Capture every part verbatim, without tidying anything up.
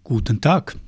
Guten Tag.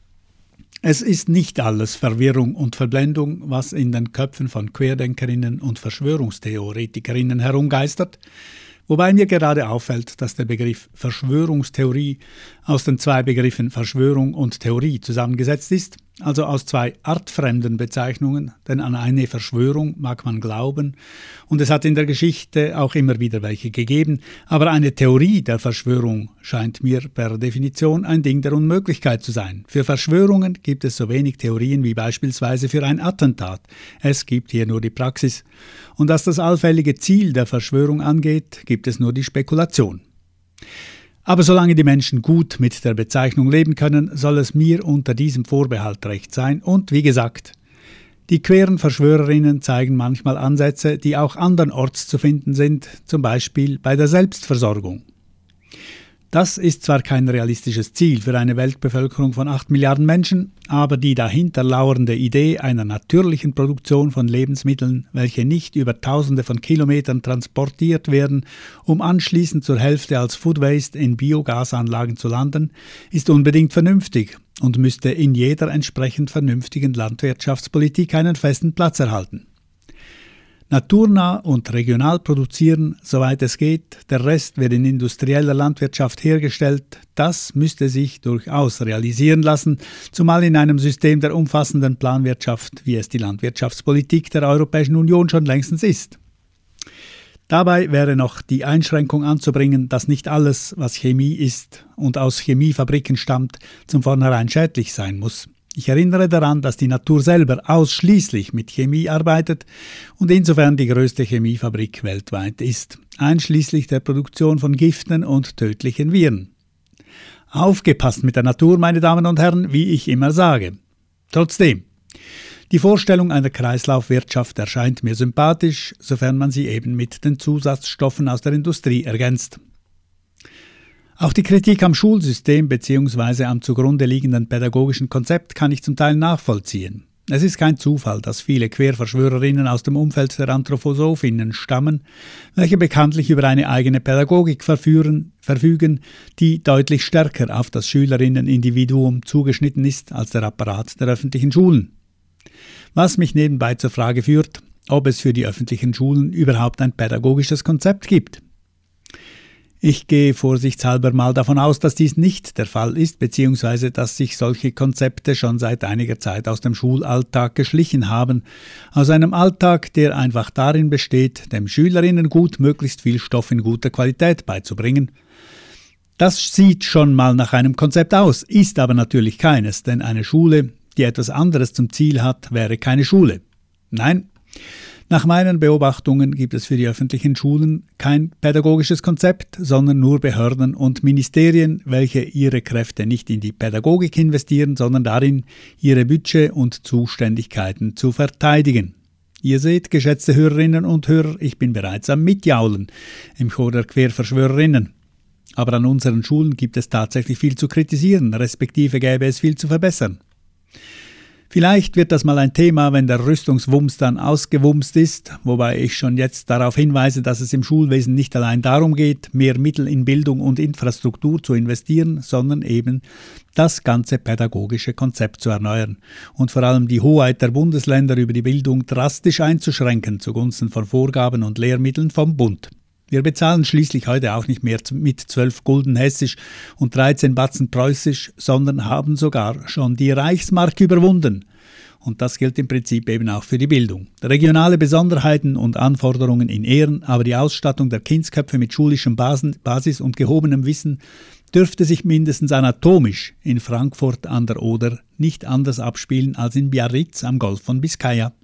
Es ist nicht alles Verwirrung und Verblendung, was in den Köpfen von Querdenkerinnen und Verschwörungstheoretikerinnen herumgeistert, wobei mir gerade auffällt, dass der Begriff Verschwörungstheorie aus den zwei Begriffen Verschwörung und Theorie zusammengesetzt ist, also aus zwei artfremden Bezeichnungen, denn an eine Verschwörung mag man glauben und es hat in der Geschichte auch immer wieder welche gegeben, aber eine Theorie der Verschwörung scheint mir per Definition ein Ding der Unmöglichkeit zu sein. Für Verschwörungen gibt es so wenig Theorien wie beispielsweise für ein Attentat. Es gibt hier nur die Praxis. Und was das allfällige Ziel der Verschwörung angeht, gibt es nur die Spekulation. Aber solange die Menschen gut mit der Bezeichnung leben können, soll es mir unter diesem Vorbehalt recht sein. Und wie gesagt, die queeren Verschwörerinnen zeigen manchmal Ansätze, die auch andernorts zu finden sind, zum Beispiel bei der Selbstversorgung. Das ist zwar kein realistisches Ziel für eine Weltbevölkerung von acht Milliarden Menschen, aber die dahinter lauernde Idee einer natürlichen Produktion von Lebensmitteln, welche nicht über Tausende von Kilometern transportiert werden, um anschließend zur Hälfte als Food Waste in Biogasanlagen zu landen, ist unbedingt vernünftig und müsste in jeder entsprechend vernünftigen Landwirtschaftspolitik einen festen Platz erhalten. Naturnah und regional produzieren, soweit es geht, der Rest wird in industrieller Landwirtschaft hergestellt, das müsste sich durchaus realisieren lassen, zumal in einem System der umfassenden Planwirtschaft, wie es die Landwirtschaftspolitik der Europäischen Union schon längstens ist. Dabei wäre noch die Einschränkung anzubringen, dass nicht alles, was Chemie ist und aus Chemiefabriken stammt, zum Vornherein schädlich sein muss. Ich erinnere daran, dass die Natur selber ausschließlich mit Chemie arbeitet und insofern die größte Chemiefabrik weltweit ist, einschließlich der Produktion von Giften und tödlichen Viren. Aufgepasst mit der Natur, meine Damen und Herren, wie ich immer sage. Trotzdem, die Vorstellung einer Kreislaufwirtschaft erscheint mir sympathisch, sofern man sie eben mit den Zusatzstoffen aus der Industrie ergänzt. Auch die Kritik am Schulsystem bzw. am zugrunde liegenden pädagogischen Konzept kann ich zum Teil nachvollziehen. Es ist kein Zufall, dass viele Querverschwörerinnen aus dem Umfeld der Anthroposophinnen stammen, welche bekanntlich über eine eigene Pädagogik verführen, verfügen, die deutlich stärker auf das Schülerinnenindividuum zugeschnitten ist als der Apparat der öffentlichen Schulen. Was mich nebenbei zur Frage führt, ob es für die öffentlichen Schulen überhaupt ein pädagogisches Konzept gibt. Ich gehe vorsichtshalber mal davon aus, dass dies nicht der Fall ist, beziehungsweise dass sich solche Konzepte schon seit einiger Zeit aus dem Schulalltag geschlichen haben, aus einem Alltag, der einfach darin besteht, dem Schülerinnen gut möglichst viel Stoff in guter Qualität beizubringen. Das sieht schon mal nach einem Konzept aus, ist aber natürlich keines, denn eine Schule, die etwas anderes zum Ziel hat, wäre keine Schule. Nein. Nach meinen Beobachtungen gibt es für die öffentlichen Schulen kein pädagogisches Konzept, sondern nur Behörden und Ministerien, welche ihre Kräfte nicht in die Pädagogik investieren, sondern darin, ihre Budget und Zuständigkeiten zu verteidigen. Ihr seht, geschätzte Hörerinnen und Hörer, ich bin bereits am Mitjaulen im Chor der Querverschwörerinnen. Aber an unseren Schulen gibt es tatsächlich viel zu kritisieren, respektive gäbe es viel zu verbessern. Vielleicht wird das mal ein Thema, wenn der Rüstungswumms dann ausgewumst ist, wobei ich schon jetzt darauf hinweise, dass es im Schulwesen nicht allein darum geht, mehr Mittel in Bildung und Infrastruktur zu investieren, sondern eben das ganze pädagogische Konzept zu erneuern und vor allem die Hoheit der Bundesländer über die Bildung drastisch einzuschränken zugunsten von Vorgaben und Lehrmitteln vom Bund. Wir bezahlen schließlich heute auch nicht mehr mit zwölf Gulden hessisch und dreizehn Batzen preußisch, sondern haben sogar schon die Reichsmark überwunden. Und das gilt im Prinzip eben auch für die Bildung. Regionale Besonderheiten und Anforderungen in Ehren, aber die Ausstattung der Kindsköpfe mit schulischem Basis und gehobenem Wissen dürfte sich mindestens anatomisch in Frankfurt an der Oder nicht anders abspielen als in Biarritz am Golf von Biskaya.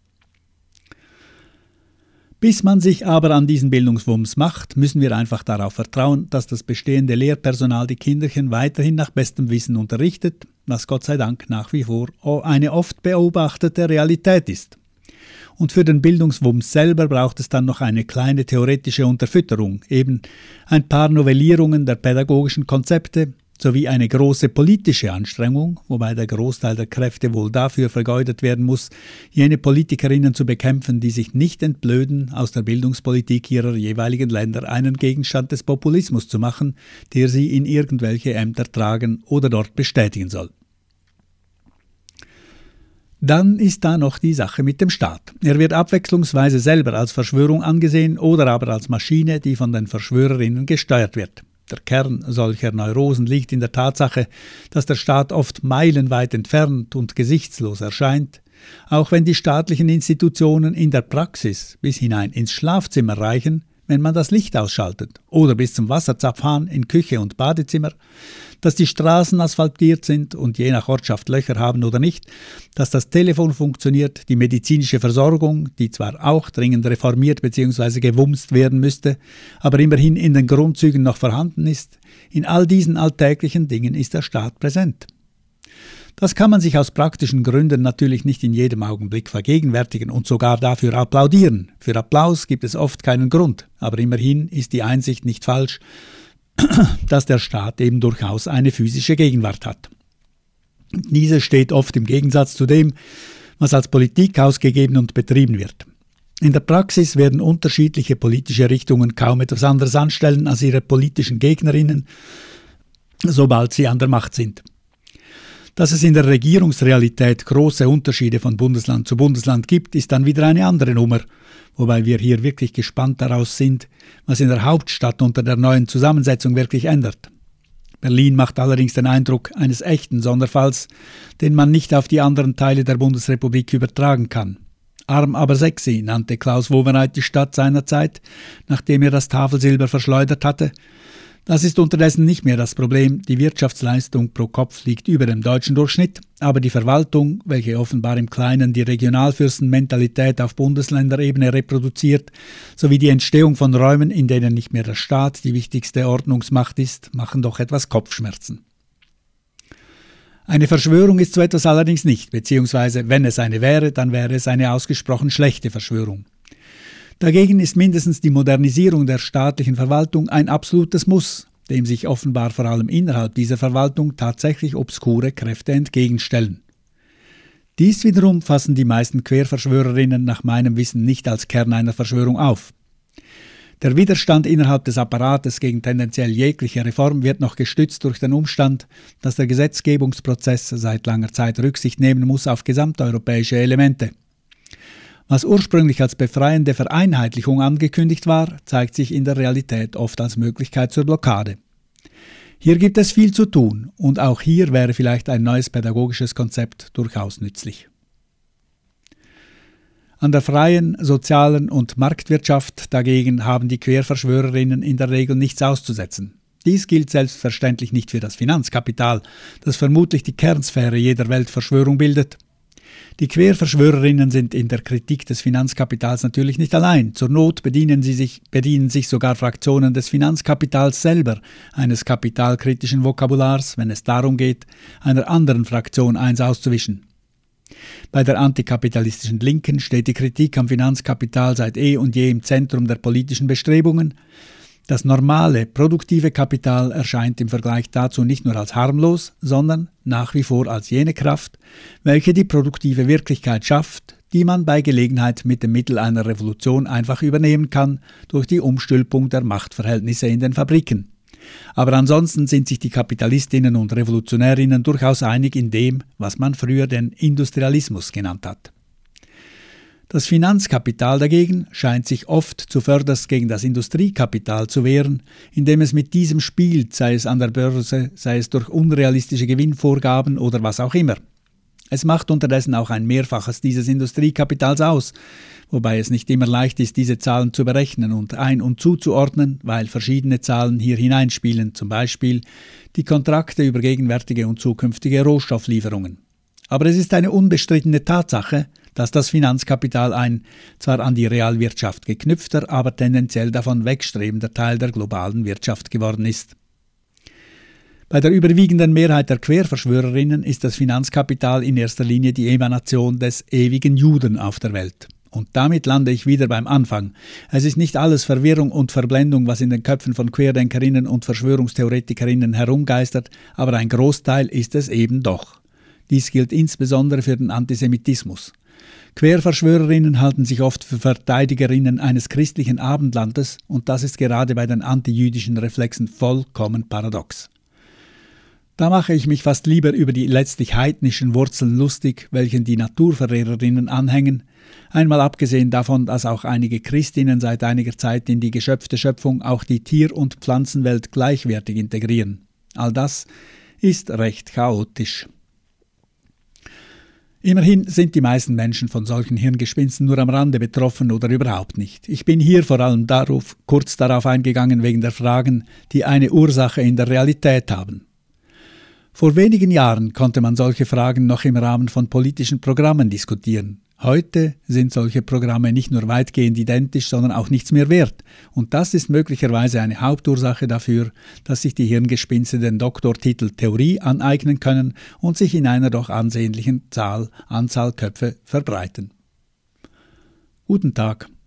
Bis man sich aber an diesen Bildungswumms macht, müssen wir einfach darauf vertrauen, dass das bestehende Lehrpersonal die Kinderchen weiterhin nach bestem Wissen unterrichtet, was Gott sei Dank nach wie vor eine oft beobachtete Realität ist. Und für den Bildungswumms selber braucht es dann noch eine kleine theoretische Unterfütterung, eben ein paar Novellierungen der pädagogischen Konzepte, sowie eine große politische Anstrengung, wobei der Großteil der Kräfte wohl dafür vergeudet werden muss, jene Politikerinnen zu bekämpfen, die sich nicht entblöden, aus der Bildungspolitik ihrer jeweiligen Länder einen Gegenstand des Populismus zu machen, der sie in irgendwelche Ämter tragen oder dort bestätigen soll. Dann ist da noch die Sache mit dem Staat. Er wird abwechslungsweise selber als Verschwörung angesehen oder aber als Maschine, die von den Verschwörerinnen gesteuert wird. Der Kern solcher Neurosen liegt in der Tatsache, dass der Staat oft meilenweit entfernt und gesichtslos erscheint, auch wenn die staatlichen Institutionen in der Praxis bis hinein ins Schlafzimmer reichen, wenn man das Licht ausschaltet, oder bis zum Wasserzapfhahn in Küche und Badezimmer, dass die Straßen asphaltiert sind und je nach Ortschaft Löcher haben oder nicht, dass das Telefon funktioniert, die medizinische Versorgung, die zwar auch dringend reformiert bzw. gewumst werden müsste, aber immerhin in den Grundzügen noch vorhanden ist, in all diesen alltäglichen Dingen ist der Staat präsent. Das kann man sich aus praktischen Gründen natürlich nicht in jedem Augenblick vergegenwärtigen und sogar dafür applaudieren. Für Applaus gibt es oft keinen Grund, aber immerhin ist die Einsicht nicht falsch, dass der Staat eben durchaus eine physische Gegenwart hat. Diese steht oft im Gegensatz zu dem, was als Politik ausgegeben und betrieben wird. In der Praxis werden unterschiedliche politische Richtungen kaum etwas anderes anstellen als ihre politischen Gegnerinnen, sobald sie an der Macht sind. Dass es in der Regierungsrealität große Unterschiede von Bundesland zu Bundesland gibt, ist dann wieder eine andere Nummer, wobei wir hier wirklich gespannt daraus sind, was in der Hauptstadt unter der neuen Zusammensetzung wirklich ändert. Berlin macht allerdings den Eindruck eines echten Sonderfalls, den man nicht auf die anderen Teile der Bundesrepublik übertragen kann. Arm aber sexy nannte Klaus Wowereit die Stadt seinerzeit, nachdem er das Tafelsilber verschleudert hatte. Das ist unterdessen nicht mehr das Problem, die Wirtschaftsleistung pro Kopf liegt über dem deutschen Durchschnitt, aber die Verwaltung, welche offenbar im Kleinen die Regionalfürstenmentalität auf Bundesländerebene reproduziert, sowie die Entstehung von Räumen, in denen nicht mehr der Staat die wichtigste Ordnungsmacht ist, machen doch etwas Kopfschmerzen. Eine Verschwörung ist so etwas allerdings nicht, beziehungsweise wenn es eine wäre, dann wäre es eine ausgesprochen schlechte Verschwörung. Dagegen ist mindestens die Modernisierung der staatlichen Verwaltung ein absolutes Muss, dem sich offenbar vor allem innerhalb dieser Verwaltung tatsächlich obskure Kräfte entgegenstellen. Dies wiederum fassen die meisten Querverschwörerinnen nach meinem Wissen nicht als Kern einer Verschwörung auf. Der Widerstand innerhalb des Apparates gegen tendenziell jegliche Reform wird noch gestützt durch den Umstand, dass der Gesetzgebungsprozess seit langer Zeit Rücksicht nehmen muss auf gesamteuropäische Elemente. Was ursprünglich als befreiende Vereinheitlichung angekündigt war, zeigt sich in der Realität oft als Möglichkeit zur Blockade. Hier gibt es viel zu tun und auch hier wäre vielleicht ein neues pädagogisches Konzept durchaus nützlich. An der freien, sozialen und Marktwirtschaft dagegen haben die Querverschwörerinnen in der Regel nichts auszusetzen. Dies gilt selbstverständlich nicht für das Finanzkapital, das vermutlich die Kernsphäre jeder Weltverschwörung bildet. Die Querverschwörerinnen sind in der Kritik des Finanzkapitals natürlich nicht allein. Zur Not bedienen sie sich, bedienen sich sogar Fraktionen des Finanzkapitals selber eines kapitalkritischen Vokabulars, wenn es darum geht, einer anderen Fraktion eins auszuwischen. Bei der antikapitalistischen Linken steht die Kritik am Finanzkapital seit eh und je im Zentrum der politischen Bestrebungen. Das normale, produktive Kapital erscheint im Vergleich dazu nicht nur als harmlos, sondern nach wie vor als jene Kraft, welche die produktive Wirklichkeit schafft, die man bei Gelegenheit mit dem Mittel einer Revolution einfach übernehmen kann durch die Umstülpung der Machtverhältnisse in den Fabriken. Aber ansonsten sind sich die Kapitalistinnen und Revolutionärinnen durchaus einig in dem, was man früher den Industrialismus genannt hat. Das Finanzkapital dagegen scheint sich oft zuvörderst gegen das Industriekapital zu wehren, indem es mit diesem spielt, sei es an der Börse, sei es durch unrealistische Gewinnvorgaben oder was auch immer. Es macht unterdessen auch ein Mehrfaches dieses Industriekapitals aus, wobei es nicht immer leicht ist, diese Zahlen zu berechnen und ein- und zuzuordnen, weil verschiedene Zahlen hier hineinspielen, zum Beispiel die Kontrakte über gegenwärtige und zukünftige Rohstofflieferungen. Aber es ist eine unbestrittene Tatsache, dass das Finanzkapital ein zwar an die Realwirtschaft geknüpfter, aber tendenziell davon wegstrebender Teil der globalen Wirtschaft geworden ist. Bei der überwiegenden Mehrheit der Querverschwörerinnen ist das Finanzkapital in erster Linie die Emanation des ewigen Juden auf der Welt. Und damit lande ich wieder beim Anfang. Es ist nicht alles Verwirrung und Verblendung, was in den Köpfen von Querdenkerinnen und Verschwörungstheoretikerinnen herumgeistert, aber ein Großteil ist es eben doch. Dies gilt insbesondere für den Antisemitismus. Querverschwörerinnen halten sich oft für Verteidigerinnen eines christlichen Abendlandes und das ist gerade bei den antijüdischen Reflexen vollkommen paradox. Da mache ich mich fast lieber über die letztlich heidnischen Wurzeln lustig, welchen die Naturverehrerinnen anhängen, einmal abgesehen davon, dass auch einige Christinnen seit einiger Zeit in die geschöpfte Schöpfung auch die Tier- und Pflanzenwelt gleichwertig integrieren. All das ist recht chaotisch. Immerhin sind die meisten Menschen von solchen Hirngespinsten nur am Rande betroffen oder überhaupt nicht. Ich bin hier vor allem darauf, kurz darauf eingegangen wegen der Fragen, die eine Ursache in der Realität haben. Vor wenigen Jahren konnte man solche Fragen noch im Rahmen von politischen Programmen diskutieren. Heute sind solche Programme nicht nur weitgehend identisch, sondern auch nichts mehr wert. Und das ist möglicherweise eine Hauptursache dafür, dass sich die Hirngespinste den Doktortitel Theorie aneignen können und sich in einer doch ansehnlichen Zahl, Anzahl Köpfe verbreiten. Guten Tag.